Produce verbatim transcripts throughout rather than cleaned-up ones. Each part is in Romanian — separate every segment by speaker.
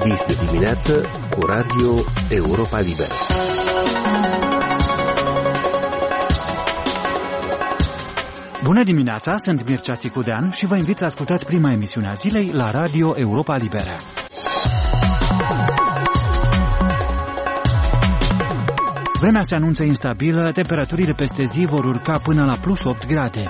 Speaker 1: Chis de dimineață cu Radio Europa Liberă.
Speaker 2: Bună dimineața, sunt Mircea Țicudean și vă invit să ascultați prima emisiune a zilei la Radio Europa Liberă. Vremea se anunță instabilă, temperaturile peste zi vor urca până la plus opt grade.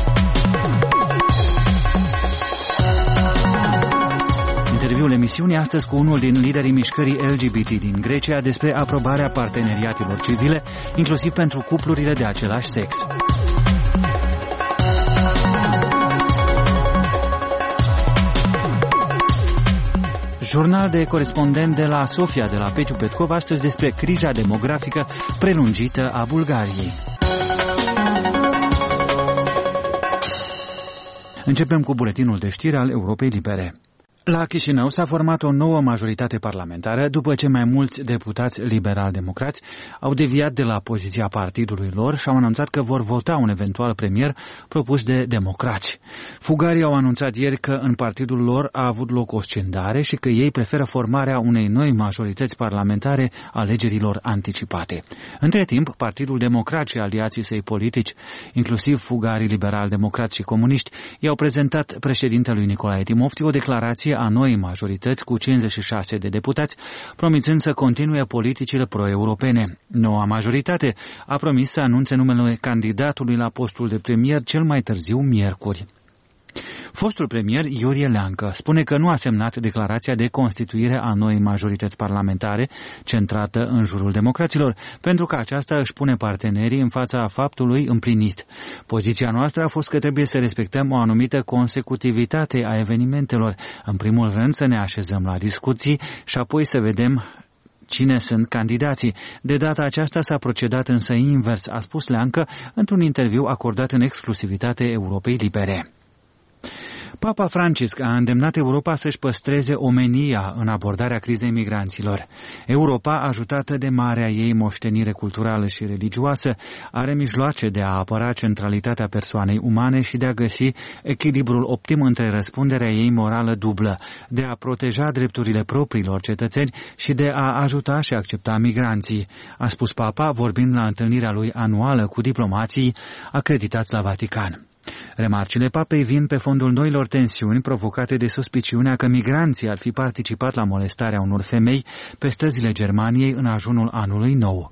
Speaker 2: Interviul emisiunii astăzi cu unul din liderii mișcării L G B T din Grecia despre aprobarea parteneriatelor civile, inclusiv pentru cuplurile de același sex. Jurnal de corespondent de la Sofia, de la Petiu Petkov, astăzi despre criza demografică prelungită a Bulgariei. Începem cu buletinul de știri al Europei Libere. La Chișinău s-a format o nouă majoritate parlamentară după ce mai mulți deputați liberal-democrați au deviat de la poziția partidului lor și au anunțat că vor vota un eventual premier propus de democrați. Fugarii au anunțat ieri că în partidul lor a avut loc o scindare și că ei preferă formarea unei noi majorități parlamentare alegerilor anticipate. Între timp, Partidul Democrat și aliații săi politici, inclusiv fugarii liberal-democrați și comuniști, i-au prezentat președintelui Nicolae Timofti o declarație a noii majorități cu cincizeci și șase de deputați, promițând să continue politicile pro-europene. Noua majoritate a promis să anunțe numele candidatului la postul de premier cel mai târziu miercuri. Fostul premier Iurie Leancă spune că nu a semnat declarația de constituire a noii majorități parlamentare centrată în jurul democraților, pentru că aceasta își pune partenerii în fața faptului împlinit. Poziția noastră a fost că trebuie să respectăm o anumită consecutivitate a evenimentelor, în primul rând să ne așezăm la discuții și apoi să vedem cine sunt candidații. De data aceasta s-a procedat însă invers, a spus Leancă într-un interviu acordat în exclusivitate Europei Libere. Papa Francisc a îndemnat Europa să-și păstreze omenia în abordarea crizei migranților. Europa, ajutată de marea ei moștenire culturală și religioasă, are mijloace de a apăra centralitatea persoanei umane și de a găsi echilibrul optim între răspunderea ei morală dublă, de a proteja drepturile propriilor cetățeni și de a ajuta și accepta migranții, a spus Papa vorbind la întâlnirea lui anuală cu diplomații acreditați la Vatican. Remarcile papei vin pe fondul noilor tensiuni provocate de suspiciunea că migranții ar fi participat la molestarea unor femei pe străzile Germaniei în ajunul anului nou.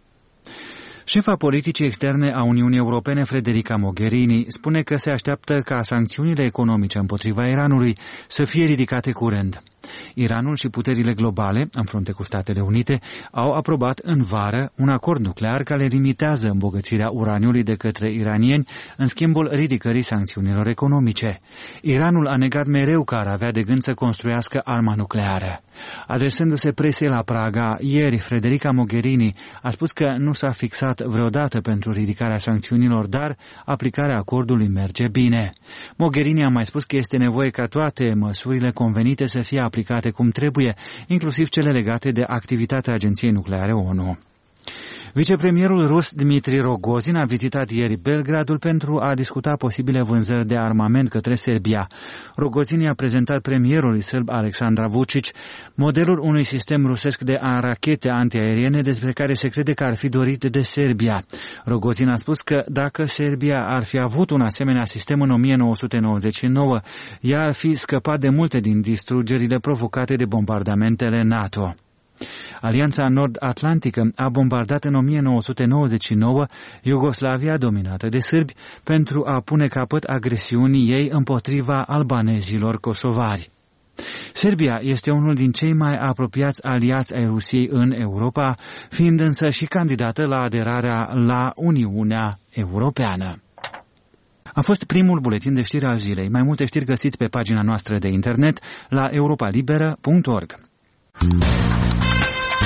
Speaker 2: Șefa politicii externe a Uniunii Europene, Federica Mogherini, spune că se așteaptă ca sancțiunile economice împotriva Iranului să fie ridicate curând. Iranul și puterile globale, în frunte cu Statele Unite, au aprobat în vară un acord nuclear care limitează îmbogățirea uraniului de către iranieni în schimbul ridicării sancțiunilor economice. Iranul a negat mereu că ar avea de gând să construiască arma nucleară. Adresându-se presei la Praga, ieri, Federica Mogherini a spus că nu s-a fixat vreodată pentru ridicarea sancțiunilor, dar aplicarea acordului merge bine. Mogherini a mai spus că este nevoie ca toate măsurile convenite să fie aplicate cum trebuie, inclusiv cele legate de activitatea Agenției Nucleare O N U. Vicepremierul rus Dmitri Rogozin a vizitat ieri Belgradul pentru a discuta posibile vânzări de armament către Serbia. Rogozin i-a prezentat premierului sârb Aleksandar Vučić modelul unui sistem rusesc de rachete antiaeriene despre care se crede că ar fi dorit de Serbia. Rogozin a spus că dacă Serbia ar fi avut un asemenea sistem în o mie nouă sute nouăzeci și nouă, ea ar fi scăpat de multe din distrugerile provocate de bombardamentele NATO. Alianța Nord-Atlantică a bombardat în o mie nouă sute nouăzeci și nouă Iugoslavia dominată de sârbi pentru a pune capăt agresiunii ei împotriva albanezilor kosovari. Serbia este unul din cei mai apropiați aliați ai Rusiei în Europa, fiind însă și candidată la aderarea la Uniunea Europeană. A fost primul buletin de știri al zilei. Mai multe știri găsiți pe pagina noastră de internet la europa liberă punct org.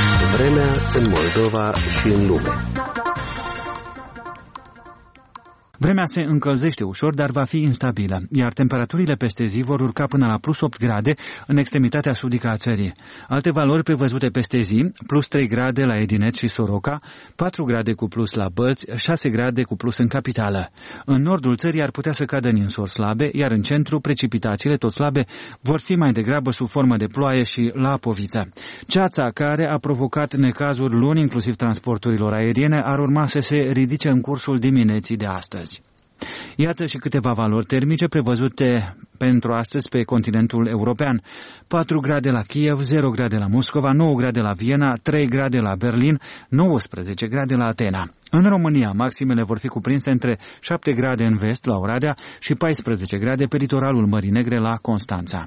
Speaker 1: Vremea în Moldova și în lume.
Speaker 2: Vremea se încălzește ușor, dar va fi instabilă, iar temperaturile peste zi vor urca până la plus opt grade în extremitatea sudică a țării. Alte valori prevăzute peste zi, plus trei grade la Edineț și Soroca, patru grade cu plus la Bălți, șase grade cu plus în capitală. În nordul țării ar putea să cadă ninsori slabe, iar în centru precipitațiile tot slabe vor fi mai degrabă sub formă de ploaie și lapoviță. Ceața care a provocat necazuri luni, inclusiv transporturilor aeriene, ar urma să se ridice în cursul dimineții de astăzi. Iată și câteva valori termice prevăzute pentru astăzi pe continentul european. patru grade la Kiev, zero grade la Moscova, nouă grade la Viena, trei grade la Berlin, nouăsprezece grade la Atena. În România, maximele vor fi cuprinse între șapte grade în vest la Oradea și paisprezece grade pe litoralul Mării Negre la Constanța.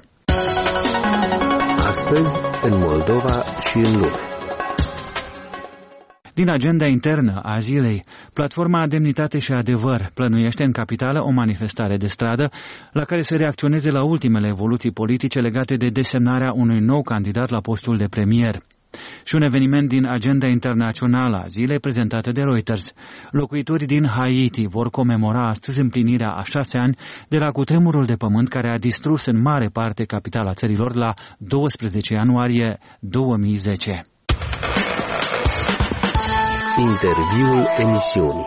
Speaker 1: Astăzi, în Moldova și în lume.
Speaker 2: Din agenda internă a zilei, Platforma Demnitate și Adevăr plănuiește în capitală o manifestare de stradă la care să reacționeze la ultimele evoluții politice legate de desemnarea unui nou candidat la postul de premier. Și un eveniment din agenda internațională a zilei prezentată de Reuters. Locuitorii din Haiti vor comemora astăzi împlinirea a șase ani de la cutremurul de pământ care a distrus în mare parte capitala țărilor la doisprezece ianuarie două mii zece.
Speaker 1: Interviul emisiunii.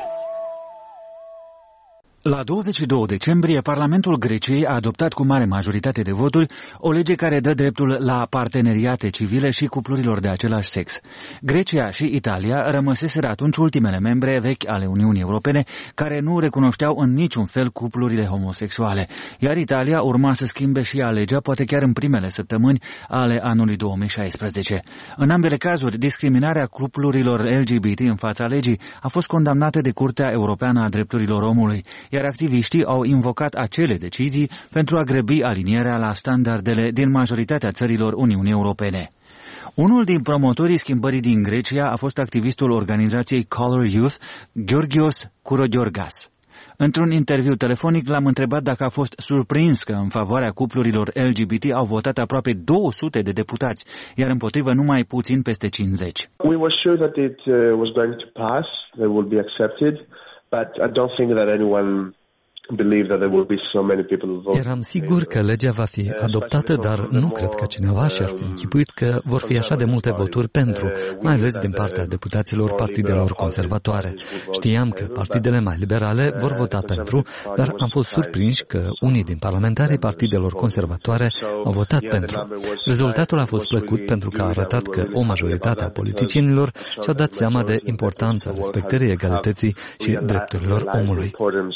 Speaker 2: La douăzeci și doi decembrie, Parlamentul Greciei a adoptat cu mare majoritate de voturi o lege care dă dreptul la parteneriate civile și cuplurilor de același sex. Grecia și Italia rămăseseră atunci ultimele membre vechi ale Uniunii Europene care nu recunoșteau în niciun fel cuplurile homosexuale, iar Italia urma să schimbe și ea legea, poate chiar în primele săptămâni ale anului două mii șaisprezece. În ambele cazuri, discriminarea cuplurilor L G B T în fața legii a fost condamnată de Curtea Europeană a Drepturilor Omului, iar activiștii au invocat acele decizii pentru a grăbi alinierea la standardele din majoritatea țărilor Uniunii Europene. Unul din promotorii schimbării din Grecia a fost activistul organizației Color Youth, Georgios Kourogiorgas. Într-un interviu telefonic l-am întrebat dacă a fost surprins că în favoarea cuplurilor L G B T au votat aproape două sute de deputați, iar împotrivă numai puțin peste cincizeci.
Speaker 3: We were sure that it uh, was going to pass, they would be accepted, but I don't think that anyone
Speaker 4: Eram sigur că legea va fi adoptată, dar nu cred că cineva și-ar fi închipuit că vor fi așa de multe voturi pentru, mai ales din partea deputaților partidelor conservatoare. Știam că partidele mai liberale vor vota pentru, dar am fost surprinși că unii din parlamentarii partidelor conservatoare au votat pentru. Rezultatul a fost plăcut pentru că a arătat că o majoritate a politicienilor și-au dat seama de importanța respectării egalității și drepturilor omului.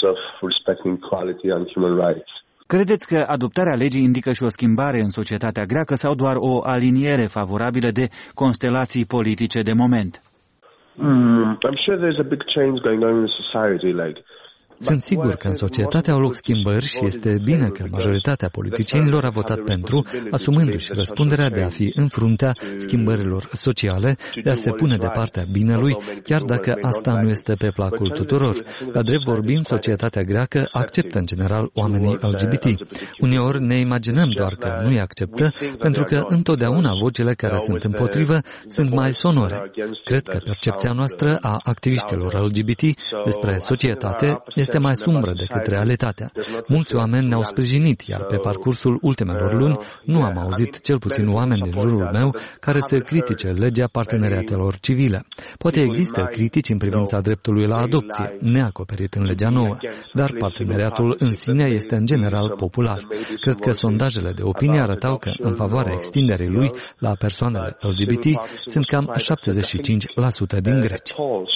Speaker 2: Credeți că adoptarea legii indică și o schimbare în societatea greacă sau doar o aliniere favorabilă de constelații politice de moment?
Speaker 3: Mm, I'm sure there's a big change going on in society, like
Speaker 4: Sunt sigur că în societate au loc schimbări și este bine că majoritatea politicienilor a votat pentru, asumându-și răspunderea de a fi în fruntea schimbărilor sociale, de a se pune de partea binelui, chiar dacă asta nu este pe placul tuturor. La drept vorbind, societatea greacă acceptă în general oamenii L G B T. Uneori ne imaginăm doar că nu îi acceptă, pentru că întotdeauna vocile care sunt împotrivă sunt mai sonore. Cred că percepția noastră a activiștilor L G B T despre societate este este mai sumbră decât realitatea. Mulți oameni ne-au sprijinit, iar pe parcursul ultimelor luni nu am auzit cel puțin oameni din jurul meu care să critique legea parteneriatelor civile. Poate există critici în privința dreptului la adopție, neacoperit în legea nouă, dar parteneriatul în sine este în general popular. Cred că sondajele de opinie arătau că în favoarea extinderii lui la persoanele L G B T sunt cam șaptezeci și cinci la sută din greci.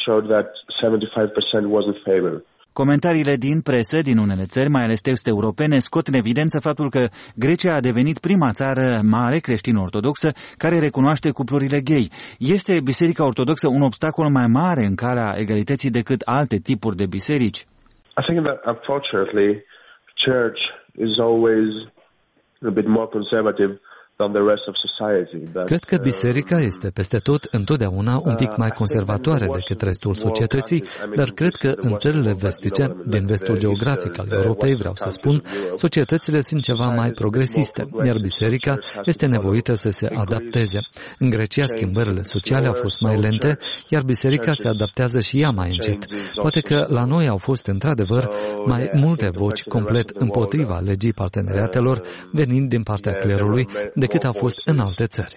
Speaker 2: Comentariile din presă din unele țări, mai ales texte europene, scot în evidență faptul că Grecia a devenit prima țară mare creștin-ortodoxă care recunoaște cuplurile gay. Este Biserica Ortodoxă un obstacol mai mare în calea egalității decât alte tipuri de biserici?
Speaker 3: I think that unfortunately church is always a bit more conservative
Speaker 4: Cred că biserica este peste tot întotdeauna un pic mai conservatoare decât restul societății, dar cred că în țările vestice, din vestul geografic al Europei, vreau să spun, societățile sunt ceva mai progresiste, iar biserica este nevoită să se adapteze. În Grecia, schimbările sociale au fost mai lente, iar biserica se adaptează și ea mai încet. Poate că la noi au fost într-adevăr mai multe voci complet împotriva legii parteneriatelor venind din partea clerului decât a fost în alte țări.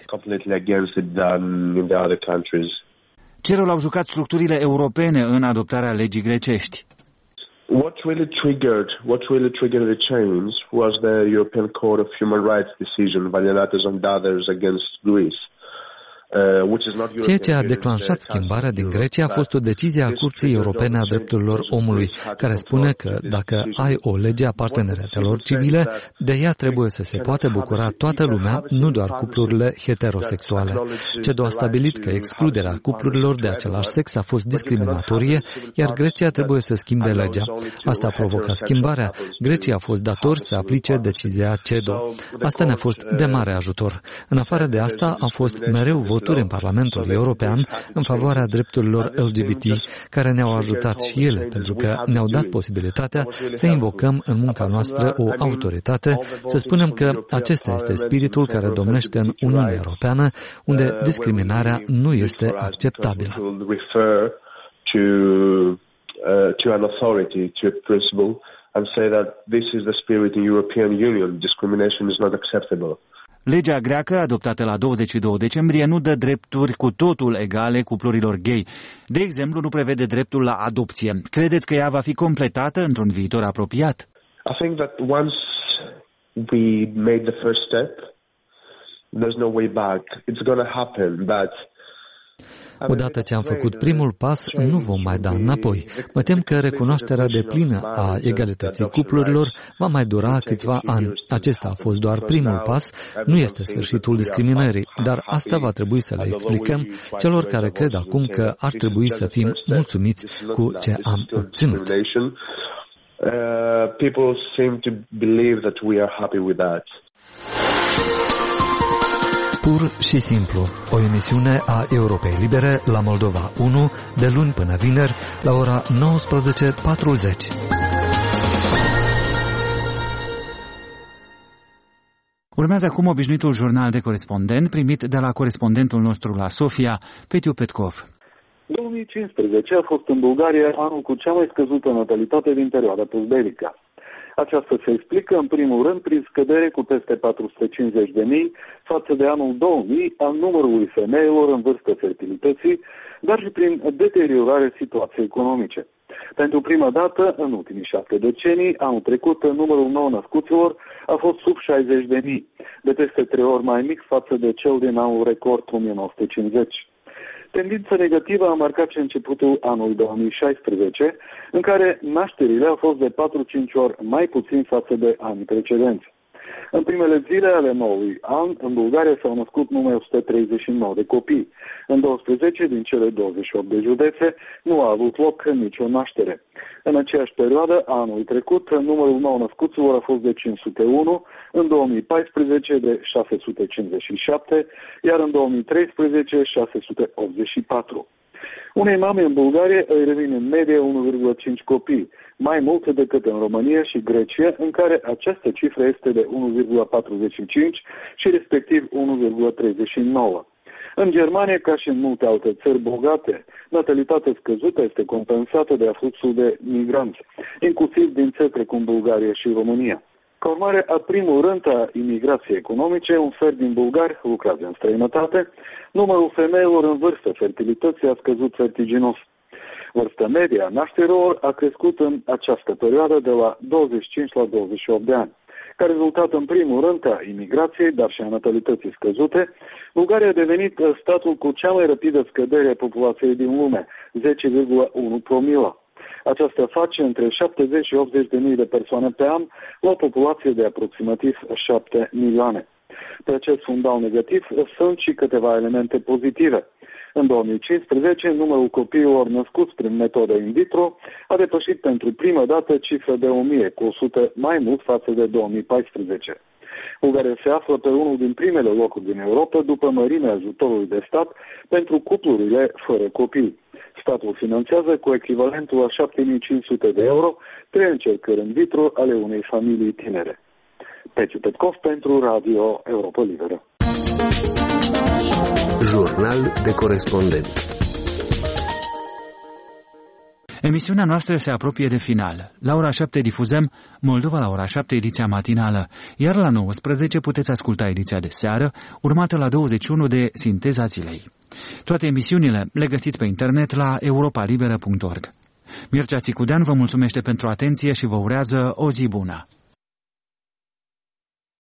Speaker 2: Ce rol au jucat structurile europene în adoptarea legii grecești?
Speaker 3: What really triggered what really triggered the change was the European Court of Human Rights decision Valianatos and others against Greece.
Speaker 4: Ceea ce a declanșat schimbarea din Grecia a fost o decizie a Curții Europene a Drepturilor Omului, care spune că dacă ai o lege a parteneriatelor civile, de ea trebuie să se poată bucura toată lumea, nu doar cuplurile heterosexuale. C E D O a stabilit că excluderea cuplurilor de același sex a fost discriminatorie, iar Grecia trebuie să schimbe legea. Asta a provocat schimbarea. Grecia a fost dator să aplice decizia C E D O. Asta ne-a fost de mare ajutor. În afară de asta, a fost mereu voturi în Parlamentul European în favoarea drepturilor L G B T, care ne-au ajutat și ele, pentru că ne-au dat posibilitatea să invocăm în munca noastră o autoritate, să spunem că acesta este spiritul care domnește în Uniunea Europeană, unde discriminarea nu este acceptabilă.
Speaker 3: And say that this is the spirit in European Union. Discrimination is not acceptable.
Speaker 2: Legea greacă, adoptată la douăzeci și doi decembrie, nu dă drepturi cu totul egale cuplurilor gay. De exemplu, nu prevede dreptul la adopție. Credeți că ea va fi completată într-un viitor apropiat?
Speaker 3: I think that once we made the first step, there's no way back. It's going to happen, but
Speaker 4: odată ce am făcut primul pas, nu vom mai da înapoi. Mă tem că recunoașterea deplină a egalității cuplurilor va mai dura câțiva ani. Acesta a fost doar primul pas, nu este sfârșitul discriminării, dar asta va trebui să le explicăm celor care cred acum că ar trebui să fim mulțumiți cu ce am obținut.
Speaker 3: People seem to believe that we are happy with that.
Speaker 4: Pur și simplu, o emisiune a Europei Libere la Moldova unu, de luni până vineri, la ora nouăsprezece patruzeci.
Speaker 2: Urmează acum obișnuitul jurnal de corespondent primit de la corespondentul nostru la Sofia, Petiu Petkov.
Speaker 5: două mii cincisprezece a fost în Bulgaria anul cu cea mai scăzută natalitate din perioada postbelică. Aceasta se explică, în primul rând, prin scădere cu peste patru sute cincizeci de mii față de anul două mii al numărului femeilor în vârstă fertilității, dar și prin deteriorarea situației economice. Pentru prima dată, în ultimii șapte decenii, anul trecut, numărul nou născuților a fost sub șaizeci de mii, de peste trei ori mai mic față de cel din anul record o mie nouă sute cincizeci. Tendința negativă a marcat și începutul anului două mii șaisprezece, în care nașterile au fost de patru-cinci ori mai puțin față de anii precedenți. În primele zile ale noului an, în Bulgaria s-au născut numai o sută treizeci și nouă de copii. În douăsprezece din cele douăzeci și opt de județe nu a avut loc nicio naștere. În aceeași perioadă, anul trecut, numărul nou născuților a fost de cinci sute unu, în două mii paisprezece de șase sute cincizeci și șapte, iar în două mii treisprezece șase sute optzeci și patru. Unei mame în Bulgaria îi revin în medie unu virgulă cinci copii, mai mult decât în România și Grecia, în care această cifră este de unu virgulă patruzeci și cinci și respectiv unu virgulă treizeci și nouă. În Germania, ca și în multe alte țări bogate, natalitatea scăzută este compensată de afluxul de migranți, inclusiv din țări precum Bulgaria și România. Ca urmare a primul rând a imigrației economice, un sfert din bulgari lucrează în străinătate, numărul femeilor în vârstă fertilității a scăzut vertiginos. Vârsta media a nașterilor a crescut în această perioadă de la douăzeci și cinci la douăzeci și opt de ani. Ca rezultat, în primul rând, a imigrației, dar și a natalității scăzute, Bulgaria a devenit statul cu cea mai rapidă scădere a populației din lume, zece virgulă unu promila. Aceasta face între șaptezeci și optzeci de mii de persoane pe an, la o populație de aproximativ șapte milioane. Pe acest fundal negativ sunt și câteva elemente pozitive. În două mii cincisprezece, numărul copiilor născuți prin metodă in vitro a depășit pentru prima dată cifra de o mie, cu o sută mai mult față de două mii paisprezece. Bulgaria se află pe unul din primele locuri din Europa după mărimea ajutorului de stat pentru cuplurile fără copii. Statul finanțează cu echivalentul a șapte mii cinci sute de euro trei încercări in vitro ale unei familii tinere. Peciu Petkov pentru Radio Europa Liberă.
Speaker 1: Jurnal de corespondent.
Speaker 2: Emisiunea noastră se apropie de final. La ora șapte difuzăm Moldova la ora șapte, ediția matinală, iar la nouăsprezece puteți asculta ediția de seară, urmată la douăzeci și unu de Sinteza zilei. Toate emisiunile le găsiți pe internet la europa liberă punct org. Mircea Țicudean vă mulțumește pentru atenție și vă urează o zi bună.